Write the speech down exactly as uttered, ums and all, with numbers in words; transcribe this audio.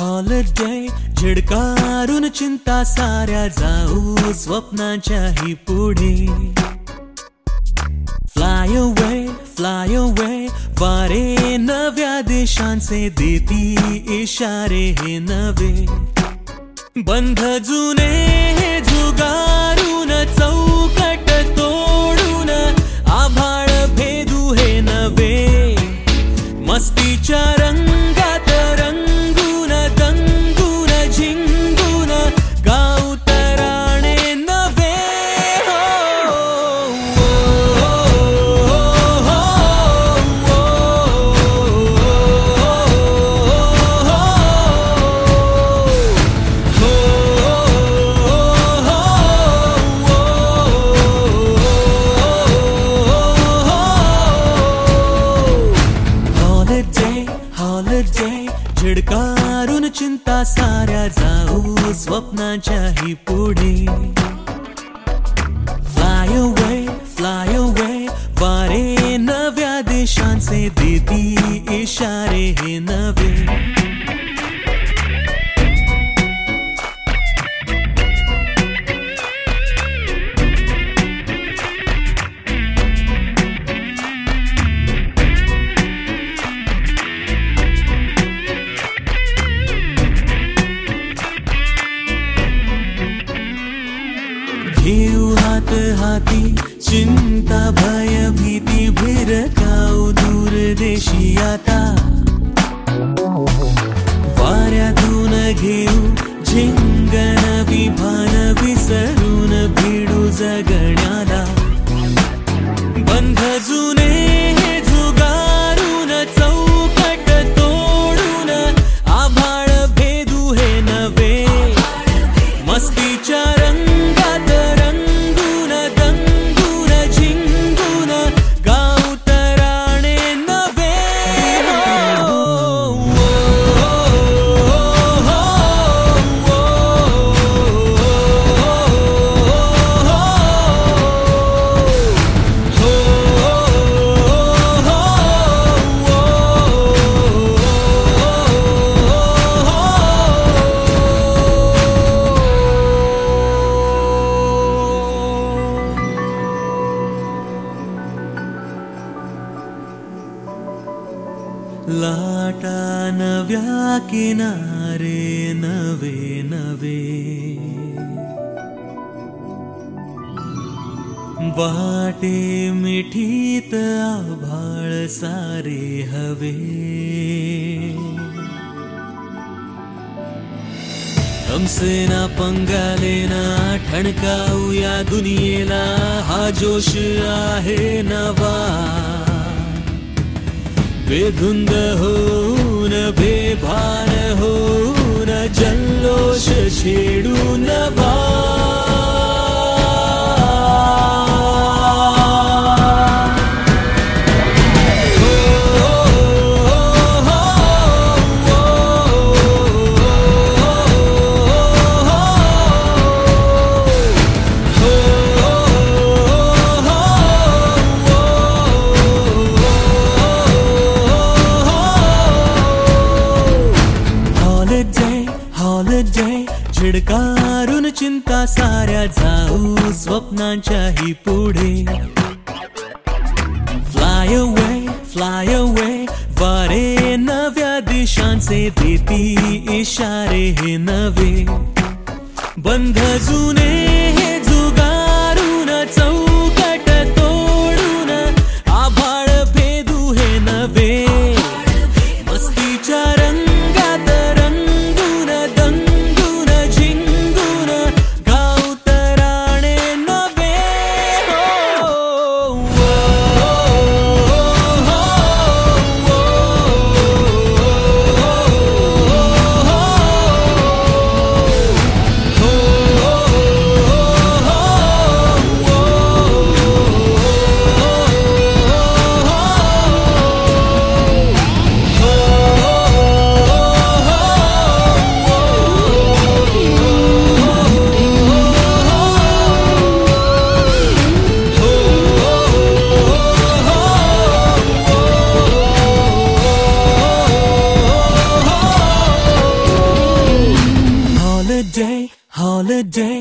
Holiday झिडकारून चिंता साऱ्या जाऊ स्वप्नांच्याही पुढे. फ्लाय अवे फ्लाय अवे वारे नव्या देशांचे देती इशारे हे नवे. बंध जुने हे झुगारून चौकट तोडून आभाळ भेदू हे नवे. मस्तीच्या रंगात रंगून दंगून झिंगून गाऊ तराणे नवे. झिडकारून चिंता साऱ्या जाऊ स्वप्नांच्याही पुढे. फ्लाय अवे फ्लाय अवे वारे नव्या देशांचे देती इशारे हे नवे. घेऊ हात हाती चिंता भय भीती भिरकाऊ दूर देशी आता. वाऱ्यातून घेऊ झिंगण विभान विसरून भिडू जगण्याला. बंध जुने हे झुगारून चौकट तोडून आभाळ भेदू हे नवे. मस्तीच्या रंगात रंगून दंगून झिंगून गाऊ तराणे नवे. लाटा नव्या किनारे नवे नवे. वाटे मिठीत आभाळ सारे हवे. हमसे ना पंगाले ना ठणकाऊ या दुनियेला. हा जोश आहे नवा. बेधुंद होऊन बेभान होऊन जल्लोष छेडू नवा. हॉलिडे झिडकारून चिंता साऱ्या जाऊ स्वप्नांच्याही पुढे. फ्लाय अवे फ्लाय अवे वारे नव्या दिशांचे देती इशारे हे नवे. बंध जुने हे झुगारून चौकट तोडून आभाळ भेदू हे नवे. मस्तीच्या रंगात रंगून दंगून झिंगून गाऊ तराणे नवे. हो day